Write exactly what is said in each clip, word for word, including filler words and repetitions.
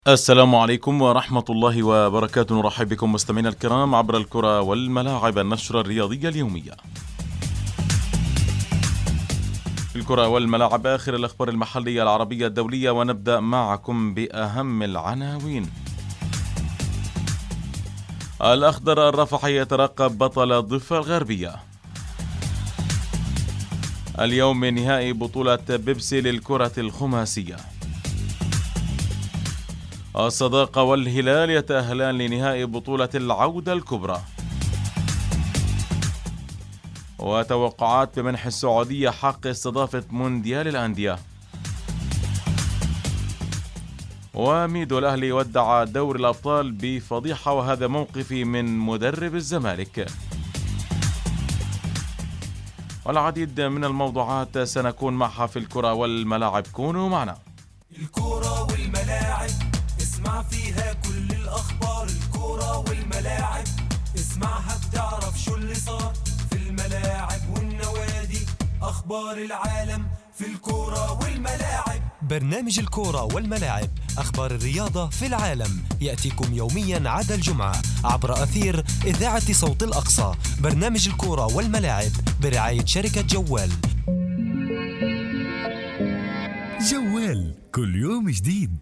السلام عليكم ورحمة الله وبركاته. نرحب بكم مستمعينا الكرام عبر الكرة والملاعب، النشرة الرياضية اليومية. في الكرة والملاعب آخر الأخبار المحلية العربية الدولية، ونبدأ معكم بأهم العناوين. الأخضر الرفحي يترقب بطل الضفة الغربية. اليوم نهائي بطولة بيبسي للكرة الخماسية. الصداقة والهلال يتأهلان لنهائي بطولة العودة الكبرى. وتوقعات بمنح السعودية حق استضافة مونديال الأندية. وميدو الأهلي يودع دوري الأبطال بفضيحة، وهذا موقفي من مدرب الزمالك. والعديد من الموضوعات سنكون معها في الكرة والملاعب، كونوا معنا. الكرة والملاعب اسمع فيها كل الأخبار. الكرة والملاعب اسمعها بتعرف شو اللي صار في الملاعب والنوادي. أخبار العالم في الكرة والملاعب. برنامج الكرة والملاعب، أخبار الرياضة في العالم، يأتيكم يوميا عدا الجمعة عبر أثير إذاعة صوت الأقصى. برنامج الكرة والملاعب برعاية شركة جوال. جوال كل يوم جديد.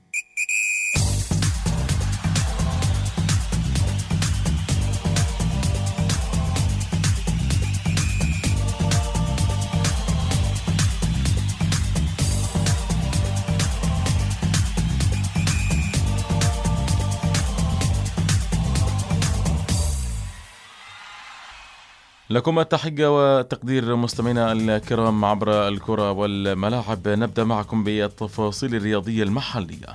لكم التحية وتقدير مستمعينا الكرام عبر الكرة والملاعب. نبدأ معكم بالتفاصيل الرياضية المحلية.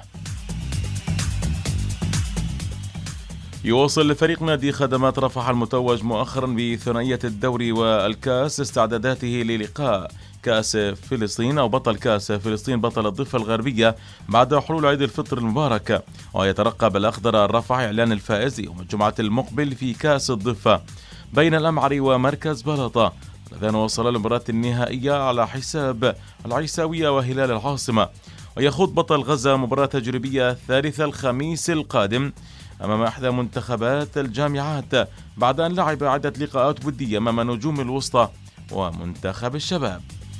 يواصل فريق نادي خدمات رفح المتوج مؤخرا بثنائية الدوري والكاس استعداداته للقاء كأس فلسطين أو بطل كأس فلسطين بطل الضفة الغربية بعد حلول عيد الفطر المبارك. ويترقب الأخضر الرفح إعلان الفائز يوم الجمعة المقبل في كأس الضفة بين الأمعري ومركز بلطة، اللذان وصل المباراة النهائية على حساب العيساوية وهلال العاصمة. ويخوض بطل غزة مباراة تجريبية ثالثة الخميس القادم أمام إحدى منتخبات الجامعات بعد أن لعب عدة لقاءات ودية أمام نجوم الوسطى ومنتخب الشباب.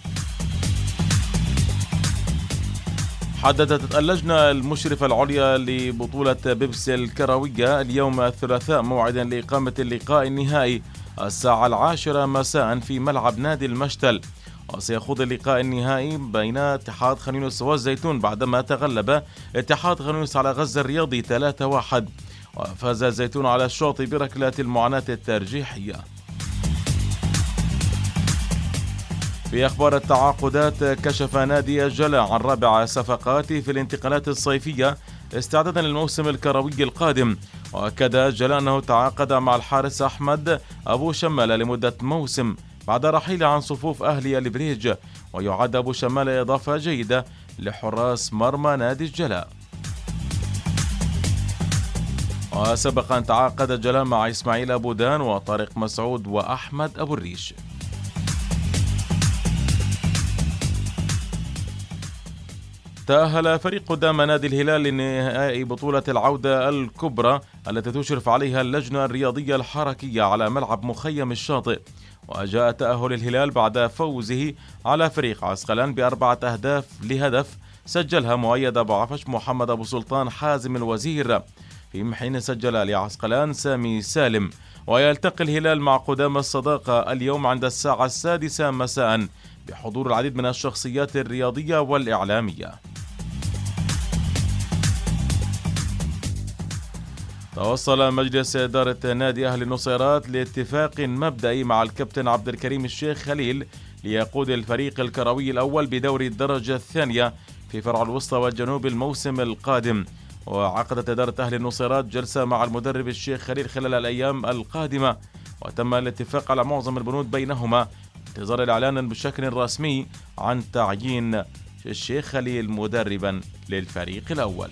حددت اللجنة المشرفة العليا لبطولة بيبسي الكروية اليوم الثلاثاء موعدا لإقامة اللقاء النهائي الساعة العاشرة مساء في ملعب نادي المشتل. وسيخوض اللقاء النهائي بين اتحاد خان يونس والزيتون بعدما تغلب اتحاد خان يونس على غزة الرياضي ثلاثة واحد، وفاز الزيتون على الشاطئ بركلة المعاناة الترجيحية. في أخبار التعاقدات، كشف نادي الجلاء عن رابع صفقات في الانتقالات الصيفية استعدادا للموسم الكروي القادم. وأكد الجلاء أنه تعاقد مع الحارس أحمد أبو شمالة لمدة موسم بعد رحيله عن صفوف أهلي البريج، ويعد أبو شمالة إضافة جيدة لحراس مرمى نادي الجلاء. وسبق أن تعاقد الجلاء مع إسماعيل أبو دان وطارق مسعود وأحمد أبو الريش. تأهل فريق قدام نادي الهلال لنهائي بطولة العودة الكبرى التي تشرف عليها اللجنة الرياضية الحركية على ملعب مخيم الشاطئ. وجاء تأهل الهلال بعد فوزه على فريق عسقلان بأربعة أهداف لهدف سجلها مؤيد أبو عفش، محمد أبو سلطان، حازم الوزير، في حين سجل لعسقلان سامي سالم. ويلتقي الهلال مع قدام الصداقة اليوم عند الساعة السادسة مساء بحضور العديد من الشخصيات الرياضية والإعلامية. توصل مجلس إدارة نادي أهلي النصيرات لاتفاق مبدئي مع الكابتن عبد الكريم الشيخ خليل ليقود الفريق الكروي الأول بدوري الدرجة الثانية في فرع الوسطى والجنوب الموسم القادم. وعقدت إدارة أهلي النصيرات جلسة مع المدرب الشيخ خليل خلال الأيام القادمة، وتم الاتفاق على معظم البنود بينهما انتظار الإعلان بشكل رسمي عن تعيين الشيخ خليل مدربا للفريق الأول.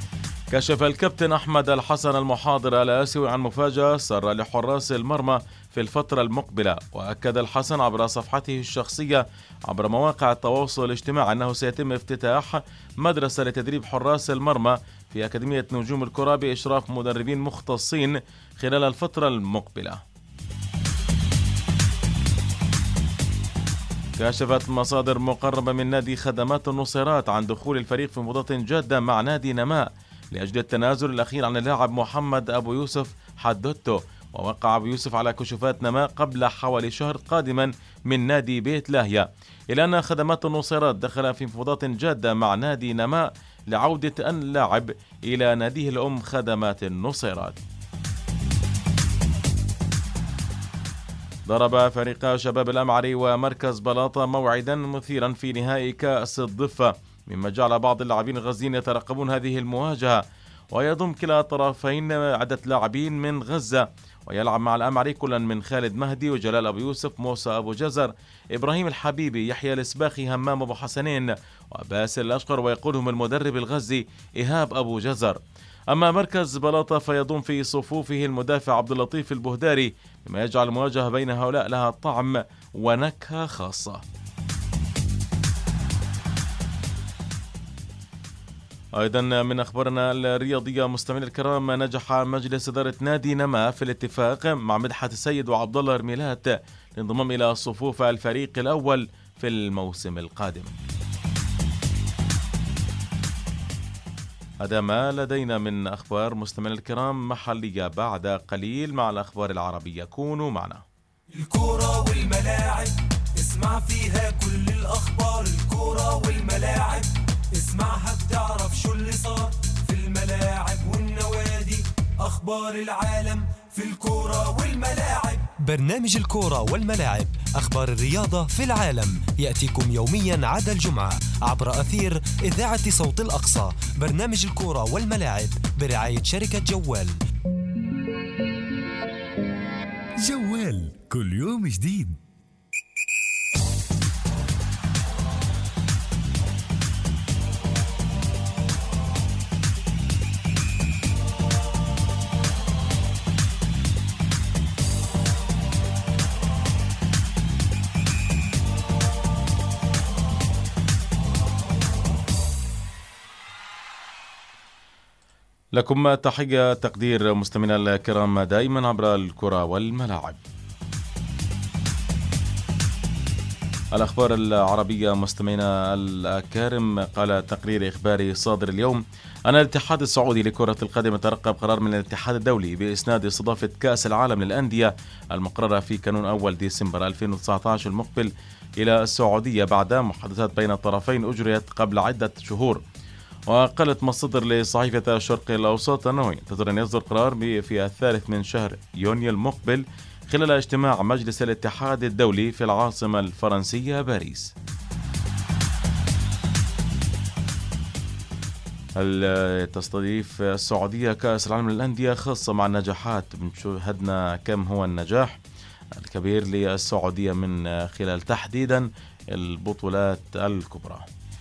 كشف الكابتن أحمد الحسن المحاضر الآسيوي عن مفاجأة سر لحراس المرمى في الفترة المقبلة. وأكد الحسن عبر صفحته الشخصية عبر مواقع التواصل الاجتماعي أنه سيتم افتتاح مدرسة لتدريب حراس المرمى في أكاديمية نجوم الكرة بإشراف مدربين مختصين خلال الفترة المقبلة. كشفت مصادر مقربة من نادي خدمات النصيرات عن دخول الفريق في مفاوضات جادة مع نادي نماء لأجل التنازل الأخير عن اللاعب محمد أبو يوسف حدوتو. ووقع أبو يوسف على كشوفات نماء قبل حوالي شهر قادما من نادي بيت لاهيا، إلى أن خدمات النصيرات دخل في مفاوضات جادة مع نادي نماء لعودة اللاعب إلى ناديه الأم خدمات النصيرات. ضرب فريقا شباب الأمعري ومركز بلاطة موعدا مثيرا في نهائي كأس الضفة، مما جعل بعض اللاعبين الغزيين يترقبون هذه المواجهة. ويضم كلا الطرفين عدة لاعبين من غزة، ويلعب مع الأمعري كلا من خالد مهدي وجلال أبو يوسف، موسى أبو جزر، إبراهيم الحبيبي، يحيى الإسباخي، همام أبو حسنين وباسل الأشقر، ويقودهم المدرب الغزي إيهاب أبو جزر. أما مركز بلاطة فيضم في صفوفه المدافع عبد اللطيف البهداري، مما يجعل المواجهة بين هؤلاء لها طعم ونكهة خاصة. أيضا من أخبارنا الرياضية مستمعينا الكرام، نجح مجلس إدارة نادي نماء في الاتفاق مع مدحت السيد وعبد الله رميلات للانضمام إلى صفوف الفريق الأول في الموسم القادم. هذا ما لدينا من أخبار مستمعينا الكرام محلية. بعد قليل مع الأخبار العربية، كونوا معنا. الكرة والملاعب اسمع فيها كل الأخبار، الكرة والملاعب اسمعها بتعرف شو اللي صار في الملاعب والنوادي، أخبار العالم في الكرة والملاعب. برنامج الكرة والملاعب، أخبار الرياضة في العالم، يأتيكم يوميا عدا الجمعة عبر أثير إذاعة صوت الأقصى. برنامج الكرة والملاعب برعاية شركة جوال. جوال كل يوم جديد. لكم تحية تقدير مستمعينا الكرام دائما عبر الكرة والملاعب. الأخبار العربية مستمعينا الكرام، قال تقرير إخباري صادر اليوم أن الاتحاد السعودي لكرة القدم ترقب قرار من الاتحاد الدولي بإسناد استضافة كأس العالم للأندية المقررة في كانون أول ديسمبر ألفين وتسعة عشر المقبل إلى السعودية بعد محادثات بين الطرفين أجريت قبل عدة شهور. وقالت مصدر لصحيفة الشرق الأوسط أنه ينتظر أن يصدر قرار في الثالث من شهر يونيو المقبل خلال اجتماع مجلس الاتحاد الدولي في العاصمة الفرنسية باريس. هل تستضيف السعودية كأس العالم للأندية خاصة مع النجاحات؟ شاهدنا كم هو النجاح الكبير للسعودية من خلال تحديدا البطولات الكبرى.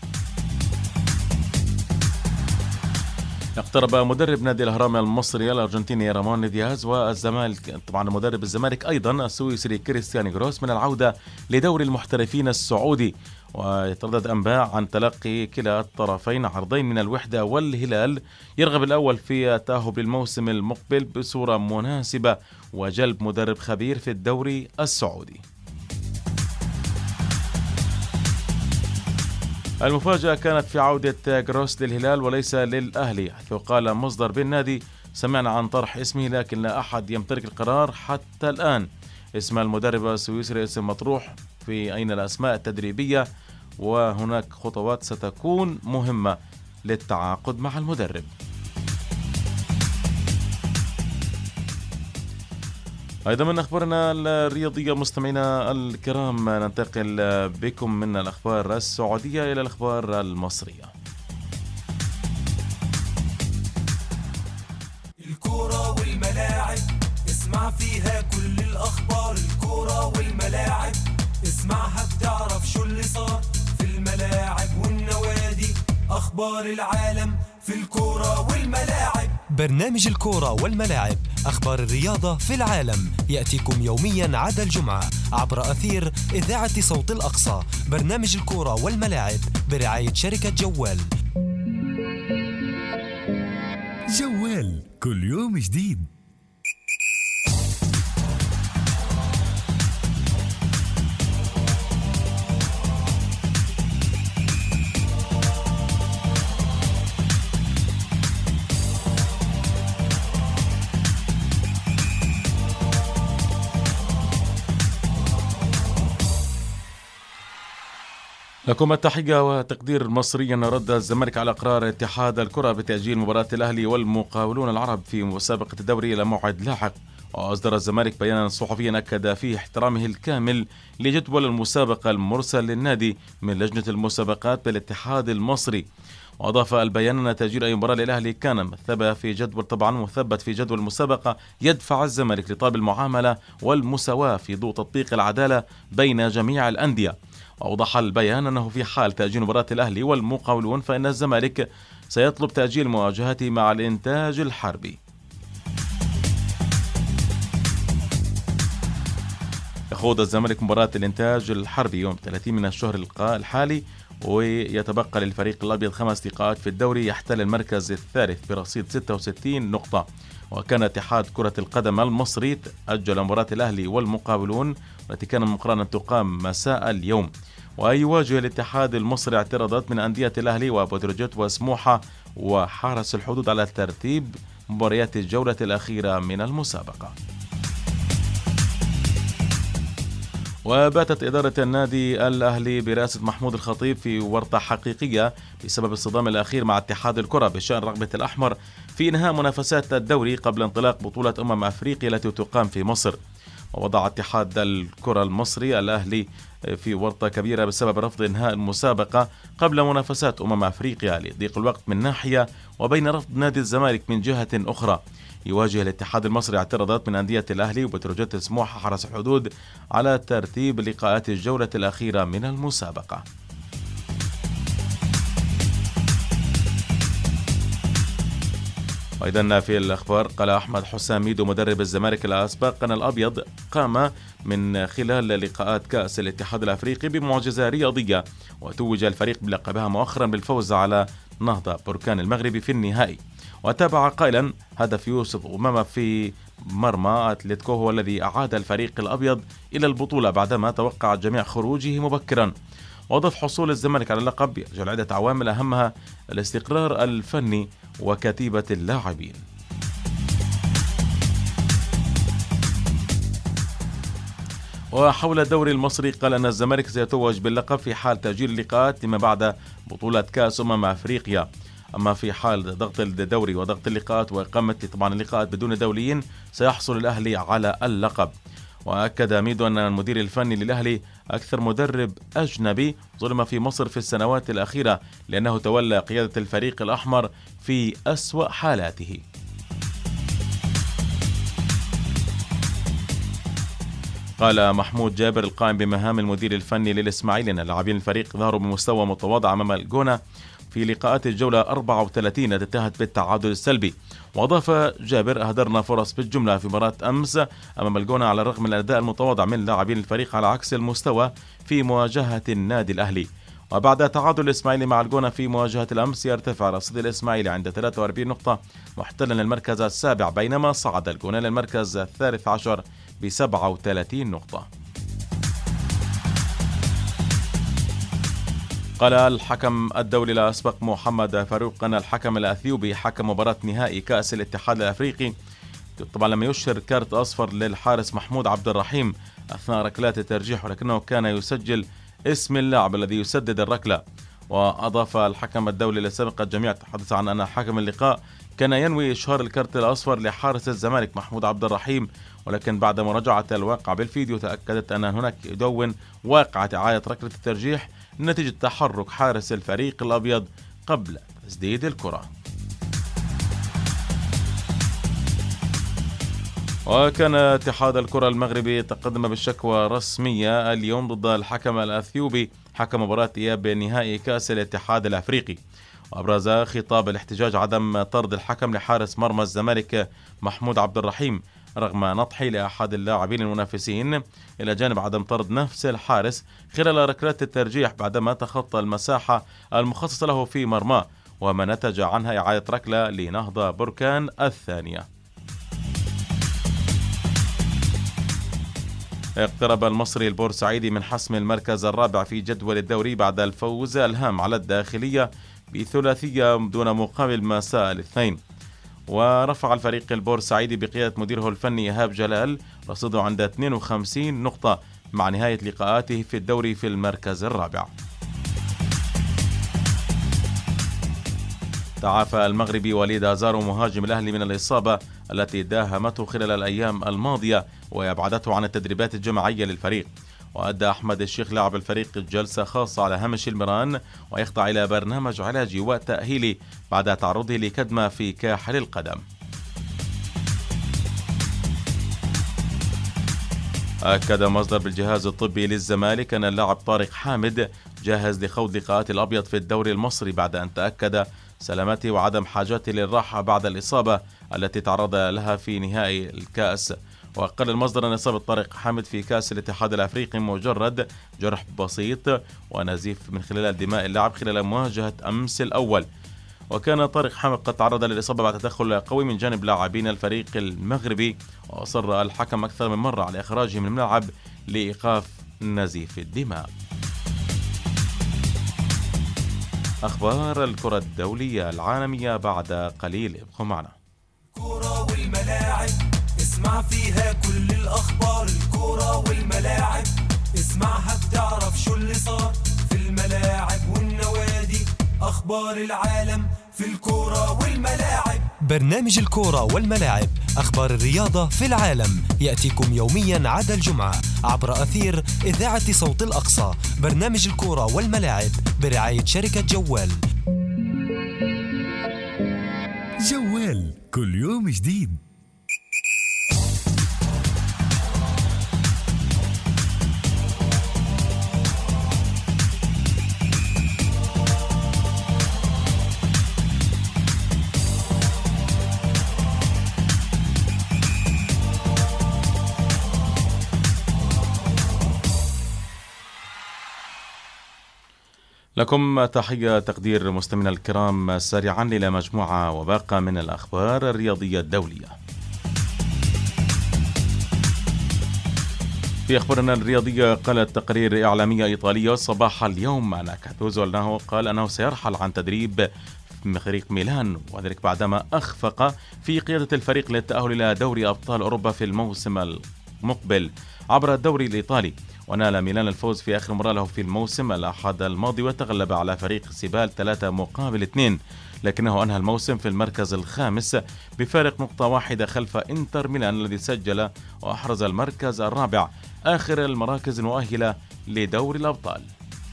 اقترب مدرب نادي الأهرام المصري الأرجنتيني رامون دياز والزمالك طبعا مدرب الزمالك أيضا السويسري كريستيان جروس من العودة لدوري المحترفين السعودي. ويتردد أنباء عن تلقي كلا الطرفين عرضين من الوحدة والهلال، يرغب الأول في التأهب للموسم المقبل بصورة مناسبة وجلب مدرب خبير في الدوري السعودي. المفاجأة كانت في عودة جروس للهلال وليس للأهلي، حيث قال مصدر بالنادي سمعنا عن طرح اسمه لكن لا أحد يمتلك القرار حتى الآن. اسم المدرب السويسري اسم مطروح في أين الأسماء التدريبية، وهناك خطوات ستكون مهمة للتعاقد مع المدرب. أيضا من أخبارنا الرياضية مستمعينا الكرام، ننتقل بكم من الأخبار السعودية إلى الأخبار المصرية. الكرة والملاعب اسمع فيها كل الأخبار، الكرة والملاعب اسمعها بتعرف شو اللي صار في الملاعب والنوادي، أخبار العالم في الكورة والملاعب. برنامج الكورة والملاعب، أخبار الرياضة في العالم، يأتيكم يوميا عدا الجمعة عبر أثير إذاعة صوت الأقصى. برنامج الكورة والملاعب برعاية شركة جوال. جوال، كل يوم جديد. لكم التحية وتقدير مصريا. رد الزمالك على قرار اتحاد الكرة بتأجيل مباراة الأهلي والمقاولون العرب في مسابقة الدوري إلى موعد لاحق. وأصدر الزمالك بيانا صحفيا أكد فيه احترامه الكامل لجدول المسابقة المرسل للنادي من لجنة المسابقات بالاتحاد المصري. وأضاف البيان أن تأجيل أي مباراة للأهلي كان مثبت في جدول طبعا مثبت في جدول المسابقة يدفع الزمالك لطلب المعاملة والمساواة في ضوء تطبيق العدالة بين جميع الأندية. وأوضح البيان أنه في حال تأجيل مباراة الأهلي والمقاولون فإن الزمالك سيطلب تأجيل مواجهته مع الإنتاج الحربي. يخوض الزمالك مباراة الإنتاج الحربي يوم ثلاثين من الشهر الحالي، ويتبقى للفريق الأبيض خمس لقاءات في الدوري، يحتل المركز الثالث برصيد ستة وستين نقطة. وكان اتحاد كرة القدم المصري أجل مباراة الأهلي والمقاولون والتي كان مقررا أن تقام مساء اليوم. ويواجه الاتحاد المصري اعتراضات من أندية الأهلي وبتروجيت وسموحة وحرس الحدود على ترتيب مباريات الجولة الأخيرة من المسابقة. وباتت إدارة النادي الأهلي برئاسة محمود الخطيب في ورطة حقيقية بسبب الصدام الأخير مع اتحاد الكرة بشأن رغبة الأحمر في إنهاء منافسات الدوري قبل انطلاق بطولة أمم أفريقيا التي تقام في مصر. ووضع اتحاد الكرة المصري الأهلي في ورطة كبيرة بسبب رفض إنهاء المسابقة قبل منافسات أمم أفريقيا لضيق الوقت من ناحية وبين رفض نادي الزمالك من جهة أخرى. يواجه الاتحاد المصري اعتراضات من أندية الأهلي وبتروجيت سموحة حرس الحدود على ترتيب لقاءات الجولة الأخيرة من المسابقة. أيضا في الأخبار قال أحمد حسام ميدو مدرب الزمالك الأسبق أن الأبيض قام من خلال لقاءات كأس الاتحاد الأفريقي بمعجزة رياضية، وتوج الفريق بلقبها مؤخرا بالفوز على نهضة بركان المغربي في النهائي. وتابع قائلا هدف يوسف أمامة في مرمى أتلتيكو هو الذي أعاد الفريق الأبيض إلى البطولة بعدما توقع الجميع خروجه مبكرا. وأضاف حصول الزمالك على اللقب يجعل عدة عوامل أهمها الاستقرار الفني وكتيبة اللاعبين. وحول الدوري المصري قال أن الزمالك سيتوج باللقب في حال تأجيل اللقاءات لما بعد بطولة كأس أمم أفريقيا. أما في حال ضغط الدوري وضغط اللقاءات وإقامة طبعا اللقاءات بدون دوليين سيحصل الأهلي على اللقب. وأكد ميدو أن المدير الفني للأهلي أكثر مدرب أجنبي ظلم في مصر في السنوات الأخيرة لأنه تولى قيادة الفريق الأحمر في أسوأ حالاته. قال محمود جابر القائم بمهام المدير الفني للإسماعيلي أن لاعبين الفريق ظهروا بمستوى متواضع أمام الجونة في لقاءات الجولة أربعة وثلاثين التي انتهت بالتعادل السلبي. وأضاف جابر أهدرنا فرص بالجملة في مباراة أمس أمام الجونة على الرغم من الأداء المتواضع من لاعبين الفريق على عكس المستوى في مواجهة النادي الأهلي. وبعد تعادل الإسماعيلي مع الجونة في مواجهة الأمس يرتفع رصيد الإسماعيلي عند ثلاثة وأربعين نقطة محتلا المركز السابع، بينما صعد الجونة للمركز الثالث عشر ب سبعة وثلاثين نقطة. قال الحكم الدولي الأسبق محمد فاروق أن الحكم الأثيوبي حكم مباراة نهائي كأس الاتحاد الأفريقي طبعا لما يشهر كارت أصفر للحارس محمود عبد الرحيم أثناء ركلات الترجيح، ولكنه كان يسجل اسم اللاعب الذي يسدد الركلة. وأضاف الحكم الدولي لسبق الجميع تحدث عن أن حكم اللقاء كان ينوي إشهار الكارت الأصفر لحارس الزمالك محمود عبد الرحيم، ولكن بعد مراجعة الواقع بالفيديو تأكدت أن هناك يدون واقعة إعادة ركلة الترجيح نتيجة تحرك حارس الفريق الأبيض قبل تسديد الكرة. وكان اتحاد الكرة المغربي تقدم بالشكوى رسمية اليوم ضد الحكم الأثيوبي حكم مباراة إياب نهائي كأس الاتحاد الأفريقي. وأبرز خطاب الاحتجاج عدم طرد الحكم لحارس مرمى الزمالك محمود عبد الرحيم رغم نطحي لأحد اللاعبين المنافسين، إلى جانب عدم طرد نفس الحارس خلال ركلات الترجيح بعدما تخطى المساحة المخصصة له في مرماه، وما نتج عنها إعادة ركلة لنهضة بركان الثانية. اقترب المصري البورسعيدي من حسم المركز الرابع في جدول الدوري بعد الفوز الهام على الداخلية بثلاثية دون مقابل مساء الاثنين، ورفع الفريق البورسعيدي بقيادة مديره الفني إيهاب جلال رصيده عند اثنين وخمسين نقطة مع نهاية لقاءاته في الدوري في المركز الرابع. تعافى المغربي وليد أزارو مهاجم الأهلي من الإصابة التي داهمته خلال الأيام الماضية وأبعدته عن التدريبات الجماعية للفريق. وأدى أحمد الشيخ لاعب الفريق جلسة خاصة على هامش المران ويخضع إلى برنامج علاجي وتأهيلي بعد تعرضه لكدمة في كاحل القدم. أكد مصدر بالجهاز الطبي للزمالك أن اللاعب طارق حامد جاهز لخوض لقاءات الأبيض في الدوري المصري بعد أن تأكد سلامته وعدم حاجته للراحة بعد الإصابة التي تعرض لها في نهائي الكأس. وقال المصدر أن إصابة طارق حامد في كأس الاتحاد الأفريقي مجرد جرح بسيط ونزيف من خلال دماء اللاعب خلال مواجهة أمس الأول. وكان طارق حامد قد تعرض للإصابة بعد تدخل قوي من جانب لاعبين الفريق المغربي، وأصر الحكم أكثر من مرة على إخراجه من الملعب لإيقاف نزيف الدماء. أخبار الكرة الدولية العالمية بعد قليل، ابقوا معنا. الكرة والملاعب اسمع فيها كل الأخبار، الكرة والملاعب اسمعها بتعرف شو اللي صار في الملاعب والنوادي، أخبار العالم في الكرة والملاعب. برنامج الكرة والملاعب، أخبار الرياضة في العالم، يأتيكم يوميا عدا الجمعة عبر أثير إذاعة صوت الأقصى. برنامج الكرة والملاعب برعاية شركة جوال. جوال كل يوم جديد. لكم تحية تقدير مستمعينا الكرام. سريعا إلى مجموعة وباقة من الأخبار الرياضية الدولية. في أخبارنا الرياضية، قالت تقارير إعلامية إيطالية صباح اليوم أن كاتوزو أنه قال أنه سيرحل عن تدريب فريق ميلان، وذلك بعدما أخفق في قيادة الفريق للتأهل إلى دوري أبطال أوروبا في الموسم المقبل عبر الدوري الإيطالي. ونال ميلان الفوز في آخر مرة له في الموسم الأحد الماضي وتغلب على فريق سيبال ثلاثة مقابل اثنين، لكنه أنهى الموسم في المركز الخامس بفارق نقطة واحدة خلف إنتر ميلان الذي سجل وأحرز المركز الرابع، آخر المراكز المؤهلة لدوري الأبطال.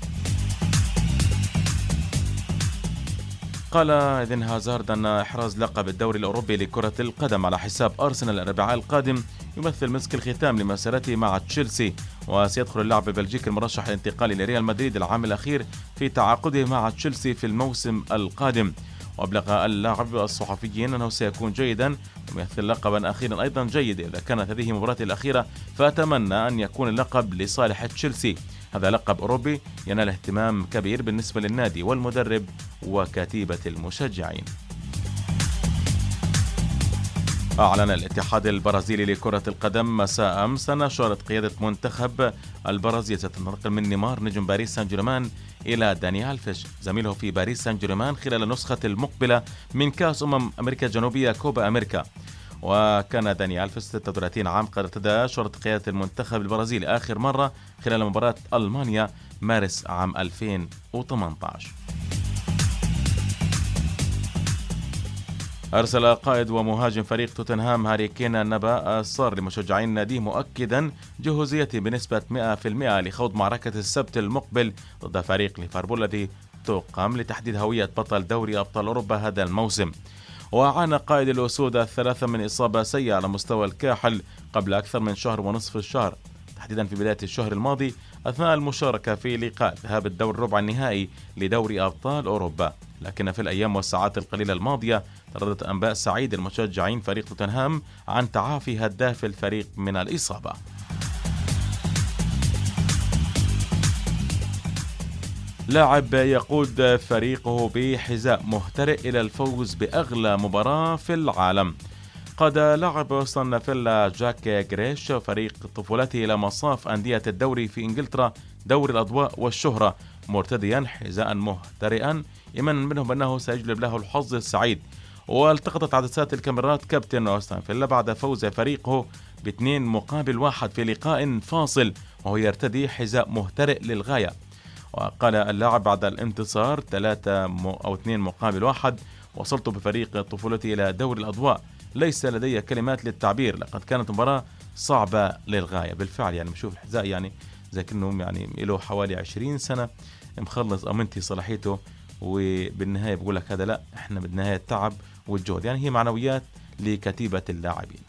قال إيدن هازارد أن إحراز لقب الدوري الأوروبي لكرة القدم على حساب أرسنال الأربعاء القادم يمثل مسك الختام لمسيرته مع تشيلسي، وسيدخل اللاعب البلجيكي المرشح للانتقال إلى ريال مدريد العام الأخير في تعاقده مع تشيلسي في الموسم القادم. وأبلغ اللاعب الصحفيين أنه سيكون جيدا ويمثل لقبا أخيرا أيضا جيد إذا كانت هذه مباراته الأخيرة، فأتمنى أن يكون اللقب لصالح تشيلسي. هذا لقب أوروبي ينال اهتمام كبير بالنسبة للنادي والمدرب وكتيبة المشجعين. أعلن الاتحاد البرازيلي لكرة القدم مساء أمس أن شارة قيادة منتخب البرازيل ستنتقل من نيمار نجم باريس سان جيرمان إلى داني ألفيش زميله في باريس سان جيرمان خلال النسخة المقبلة من كأس أمم أمريكا الجنوبية كوبا أمريكا. وكان داني ألفيش ستة وثلاثين عام قد ارتدى شارة قيادة المنتخب البرازيلي آخر مرة خلال مباراة ألمانيا مارس عام ألفين وثمانية عشر. أرسل قائد ومهاجم فريق توتنهام هاري كين النبأ السار لمشجعين ناديه مؤكدا جهوزيته بنسبة مئة بالمئة لخوض معركة السبت المقبل ضد فريق ليفربول الذي تقام لتحديد هوية بطل دوري أبطال أوروبا هذا الموسم. وعانى قائد الأسود الثلاثة من إصابة سيئة على مستوى الكاحل قبل أكثر من شهر ونصف الشهر، تحديدا في بداية الشهر الماضي أثناء المشاركة في لقاء ذهاب الدور ربع النهائي لدوري أبطال أوروبا. لكن في الأيام والساعات القليلة الماضية ترددت أنباء سعيد المشجعين فريق توتنهام عن تعافي هداف الفريق من الإصابة. لاعب يقود فريقه بحذاء مهترئ إلى الفوز بأغلى مباراة في العالم. قاد لاعب أستون فيلا جاك غريش فريق طفولته إلى مصاف أندية الدوري في إنجلترا دوري الأضواء والشهرة مرتديا حذاء مهترئا إيمانا منهم أنه سيجلب له الحظ السعيد. والتقطت عدسات الكاميرات كابتن أستون فيلا بعد فوز فريقه باثنين مقابل واحد في لقاء فاصل وهو يرتدي حذاء مهترئ للغاية. وقال اللاعب بعد الانتصار ثلاثة أو اثنين مقابل واحد: وصلت بفريق طفولتي إلى دوري الأضواء، ليس لدي كلمات للتعبير، لقد كانت مباراة صعبة للغاية. بالفعل يعني بشوف الحذاء يعني زي كأنه يعني له حوالي عشرين سنة مخلص أمنتي صلاحيته، وبالنهاية بقول لك هذا لا، احنا بالنهاية التعب والجهد، يعني هي معنويات لكتيبة اللاعبين.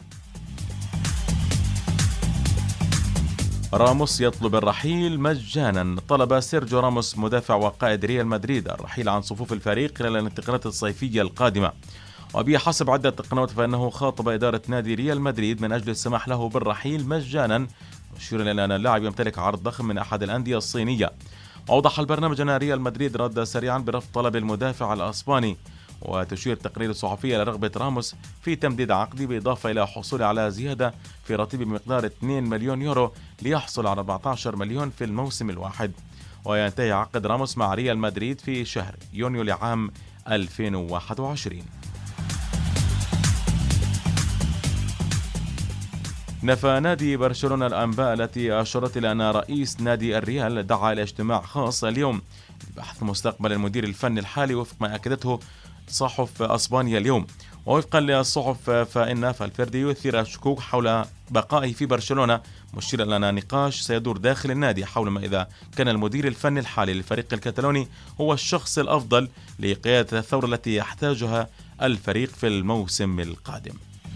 راموس يطلب الرحيل مجانا. طلب سيرجيو راموس مدافع وقائد ريال مدريد الرحيل عن صفوف الفريق خلال الانتقالات الصيفية القادمة، وبحسب عدة قنوات فإنه خاطب إدارة نادي ريال مدريد من أجل السماح له بالرحيل مجانا، مشيرا إلى أن اللاعب يمتلك عرض ضخم من أحد الأندية الصينية. وأوضح البرنامج أن ريال مدريد رد سريعا برفض طلب المدافع الأسباني، وتشير تقرير الصحفية إلى رغبة راموس في تمديد عقده بالإضافة إلى حصوله على زيادة في راتبه بمقدار اثنين مليون يورو ليحصل على أربعة عشر مليون في الموسم الواحد. وينتهي عقد راموس مع ريال مدريد في شهر يونيو لعام ألفين وواحد وعشرين. نفى نادي برشلونة الأنباء التي أشارت إلى أن رئيس نادي الريال دعا إلى اجتماع خاص اليوم لبحث مستقبل المدير الفني الحالي وفق ما أكدته صحف أسبانيا اليوم. ووفقا للصحف فإن فالفيردي يثير الشكوك حول بقائه في برشلونة، مشيرا إلى أن نقاش سيدور داخل النادي حول ما إذا كان المدير الفني الحالي للفريق الكتالوني هو الشخص الأفضل لقيادة الثورة التي يحتاجها الفريق في الموسم القادم.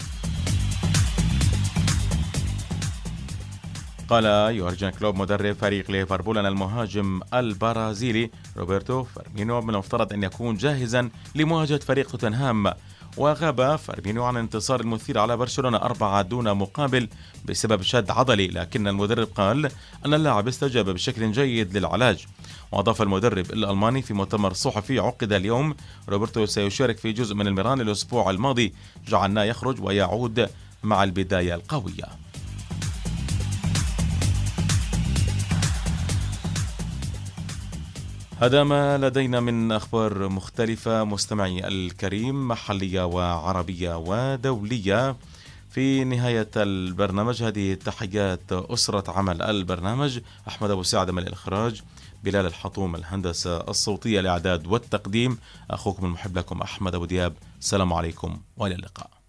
قال يورجن كلوب مدرب فريق ليفربول أن المهاجم البرازيلي روبرتو فيرمينيو من المفترض أن يكون جاهزا لمواجهة فريق توتنهام. وغاب فيرمينيو عن الانتصار المثير على برشلونة أربعة دون مقابل بسبب شد عضلي، لكن المدرب قال أن اللاعب استجاب بشكل جيد للعلاج. وأضاف المدرب الألماني في مؤتمر صحفي عقد اليوم: روبرتو سيشارك في جزء من المران الأسبوع الماضي، جعلناه يخرج ويعود مع البداية القوية. هذا ما لدينا من أخبار مختلفة مستمعي الكريم، محلية وعربية ودولية. في نهاية البرنامج هذه تحيات أسرة عمل البرنامج: أحمد أبو سعد من الإخراج، بلال الحطوم الهندسة الصوتية، الإعداد والتقديم، أخوكم المحب لكم أحمد أبو دياب. السلام عليكم وإلى اللقاء.